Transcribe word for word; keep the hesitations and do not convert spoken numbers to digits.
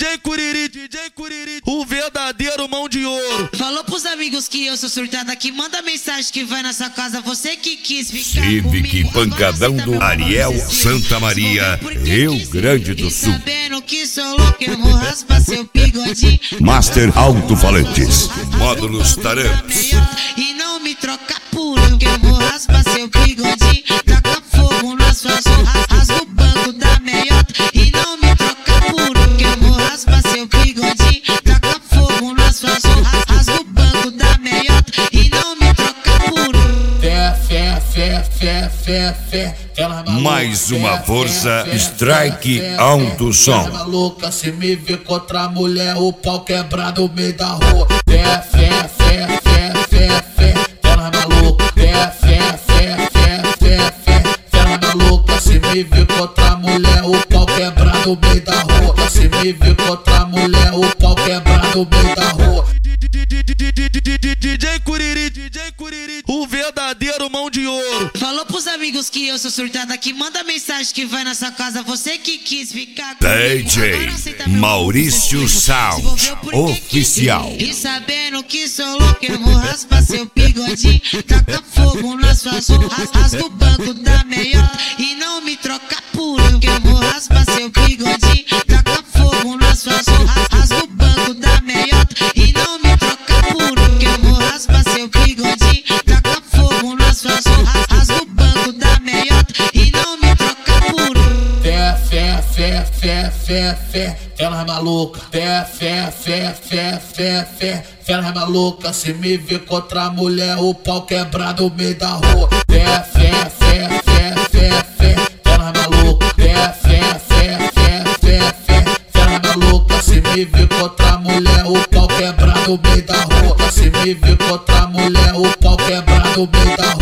J Curiri, D J Curiri, o verdadeiro mão de ouro. Falou pros amigos que eu sou surtada, que manda mensagem que vai na sua casa, você que quis ficar Civic comigo. Pancadão do Ariel Santa Maria, Rio Grande do Sul. Sabendo que sou louco, eu vou raspar seu bigodinho. Master Alto-Falantes, Módulos Taramps. E não me troca por eu, que eu vou raspar seu bigodinho. Taca fogo na sua zorra, rasga o banco da meiota. E não me troca por eu, que eu vou raspar seu bigodinho. Taca fogo na sua zorra, rasga o banco da meiota. E não me troca por eu. Fé, fé, fé, fé, fé, fé. Mais uma força, strike alto som. Ela maluca, se me vê contra a mulher, o pau quebrado no meio da rua. Fé, fé, fé, fé, fé, fé. Ela maluca, fé, fé, fé, fé, fé, fé. Ela maluca, se me vê contra a mulher, o pau quebrado no meio da rua. Se me vê contra a mulher, o pau quebrado no meio da rua. D J Curiri, D J Curiri, o verdadeiro mão de ouro. Falou pros amigos que eu sou surtada, que manda mensagem que vai na sua casa, você que quis ficar comigo. D J Maurício Sound Oficial. E sabendo que sou louco, eu vou raspar seu bigodinho. Taca fogo na sua zorra, rasga o banco da meiota. E não me troca por eu, que eu vou raspar seu bigodinho. Taca fogo na sua zorra, rasga o banco da meiota. E não me troca por eu, que eu vou raspar seu bigodinho. Taca fogo na sua zorra, rasga o banco da meiota. E não me troca por eu. Fé, fé, fé, fé, fé, fé. Ela é maluca. Fé, fé, fé, fé, fé, fé. Ela é maluca, se me vê contra a mulher, o pau quebrado no meio da rua. Fé, fé, fé, fé, fé, fé. Ela é maluca. Fé, fé, fé, fé, fé, fé. Ela é maluca, se me vê contra a mulher, o pau quebrado no meio da rua. Se me vê contra a mulher, o pau quebrado no meio da rua.